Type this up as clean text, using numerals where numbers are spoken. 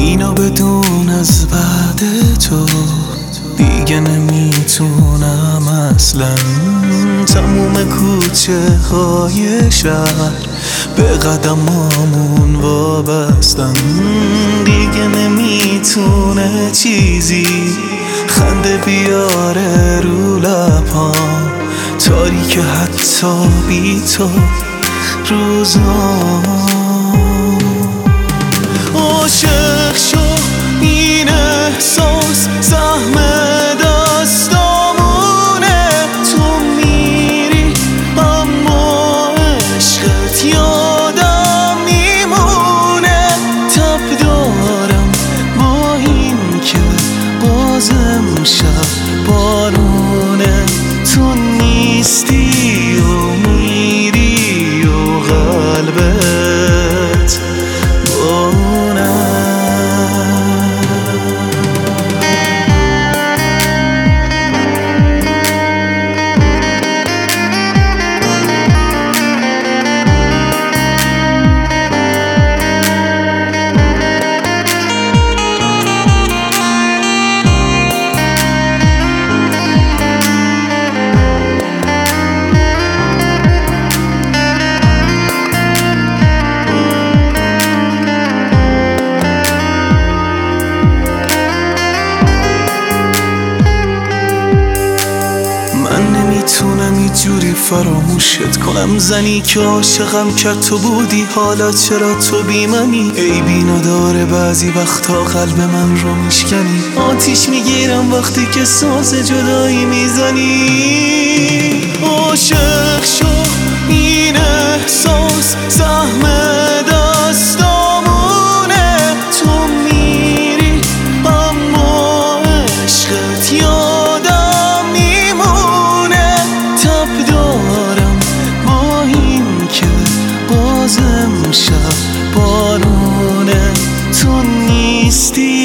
اینو بدون از بعد تو دیگه نمیتونم اصلا. تموم کوچه های شهر به قدمامون وابستن. دیگه نمیتونه چیزی خنده بیاره رو لبام. تاریک حتی بی تو روزام. عاشق شو این احساس سهم دستامونه. تو میری اما عشقت یادم میمونه. تب دارم با این که بازم شب بارونه. تو نیستی و میری و قلبت نمیتونم اینجوری فراموشت کنم. زنی که عاشقم کرد تو بودی، حالا چرا تو بی منی؟ عیبی نداره بعضی وقتا قلب من رو میشکنی. آتیش میگیرم وقتی که ساز جدایی میزنی. عاشق شو این احساس سهم دستامونه. تو میری اما عشقت یادم میمونه. تب دارم با این که بازم شب بارونه. تو نیستی